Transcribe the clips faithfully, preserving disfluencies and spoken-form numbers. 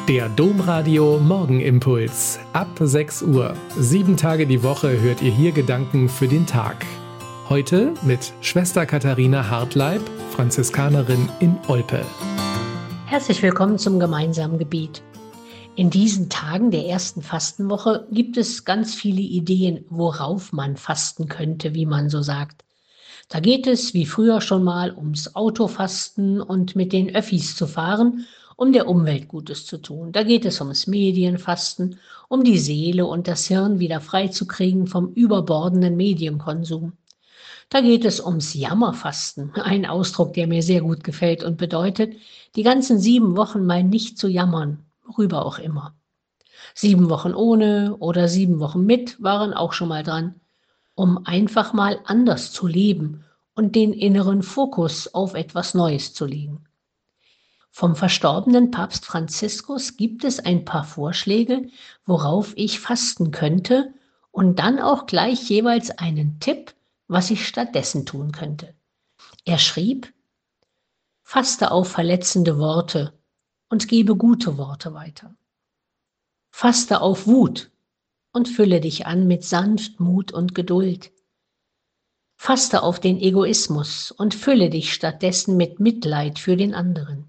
Der Domradio Morgenimpuls. Ab sechs Uhr. Sieben Tage die Woche hört ihr hier Gedanken für den Tag. Heute mit Schwester Katharina Hartleib, Franziskanerin in Olpe. Herzlich willkommen zum gemeinsamen Gebet. In diesen Tagen der ersten Fastenwoche gibt es ganz viele Ideen, worauf man fasten könnte, wie man so sagt. Da geht es, wie früher schon mal, ums Autofasten und mit den Öffis zu fahren, um der Umwelt Gutes zu tun. Da geht es ums Medienfasten, um die Seele und das Hirn wieder freizukriegen vom überbordenden Medienkonsum. Da geht es ums Jammerfasten, ein Ausdruck, der mir sehr gut gefällt und bedeutet, die ganzen sieben Wochen mal nicht zu jammern, worüber auch immer. Sieben Wochen ohne oder sieben Wochen mit waren auch schon mal dran, um einfach mal anders zu leben und den inneren Fokus auf etwas Neues zu legen. Vom verstorbenen Papst Franziskus gibt es ein paar Vorschläge, worauf ich fasten könnte und dann auch gleich jeweils einen Tipp, was ich stattdessen tun könnte. Er schrieb: Faste auf verletzende Worte und gebe gute Worte weiter. Faste auf Wut und fülle dich an mit Sanftmut und Geduld. Faste auf den Egoismus und fülle dich stattdessen mit Mitleid für den anderen.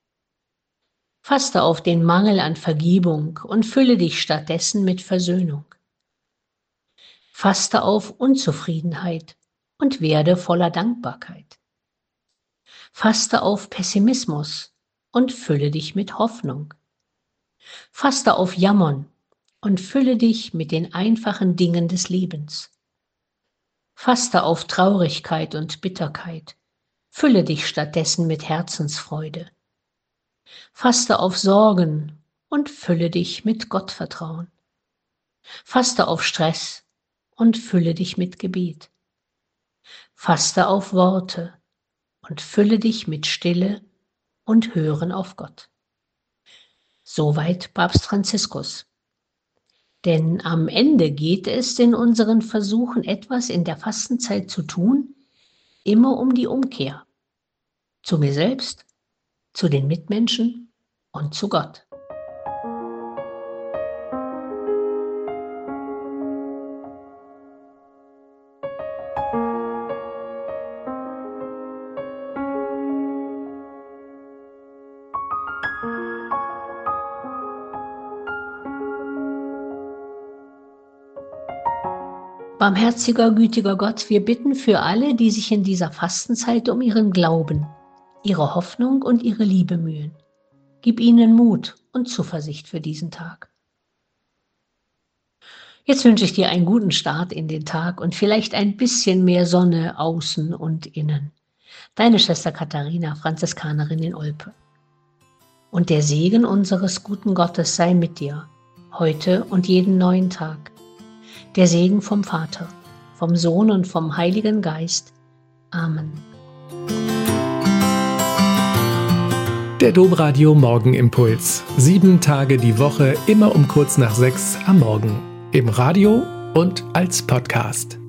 Faste auf den Mangel an Vergebung und fülle dich stattdessen mit Versöhnung. Faste auf Unzufriedenheit und werde voller Dankbarkeit. Faste auf Pessimismus und fülle dich mit Hoffnung. Faste auf Jammern und fülle dich mit den einfachen Dingen des Lebens. Faste auf Traurigkeit und Bitterkeit, fülle dich stattdessen mit Herzensfreude. Faste auf Sorgen und fülle dich mit Gottvertrauen. Faste auf Stress und fülle dich mit Gebet. Faste auf Worte und fülle dich mit Stille und Hören auf Gott. Soweit Papst Franziskus. Denn am Ende geht es in unseren Versuchen, etwas in der Fastenzeit zu tun, immer um die Umkehr. Zu mir selbst, zu den Mitmenschen und zu Gott. Barmherziger, gütiger Gott, wir bitten für alle, die sich in dieser Fastenzeit um ihren Glauben, ihre Hoffnung und ihre Liebe mühen. Gib ihnen Mut und Zuversicht für diesen Tag. Jetzt wünsche ich dir einen guten Start in den Tag und vielleicht ein bisschen mehr Sonne außen und innen. Deine Schwester Katharina, Franziskanerin in Olpe. Und der Segen unseres guten Gottes sei mit dir, heute und jeden neuen Tag. Der Segen vom Vater, vom Sohn und vom Heiligen Geist. Amen. Der Domradio Morgenimpuls. Sieben Tage die Woche, immer um kurz nach sechs am Morgen. Im Radio und als Podcast.